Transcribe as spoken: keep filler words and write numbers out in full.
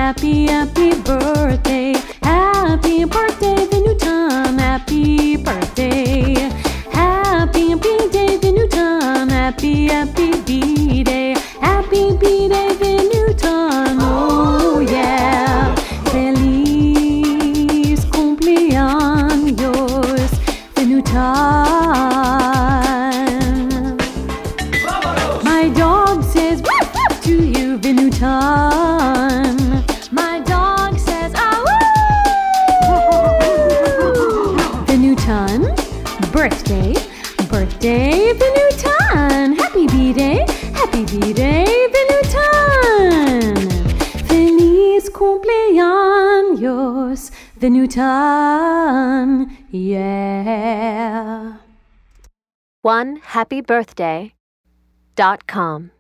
happy, happy birthday. Happy birthday, Venutan. Happy birthday. Happy B-Day, Venutan. Happy, happy B-Day. Happy B-Day, Venutan. Oh yeah. Feliz cumpleaños, Venutan. My dog says woof woof to you, Venutan. My dog says ah woo. Venutan, birthday, birthday, Venutan. Happy B-Day, happy B-Day, Venutan. Feliz cumpleaños, Venutan. Yeah. one happy birthday dot com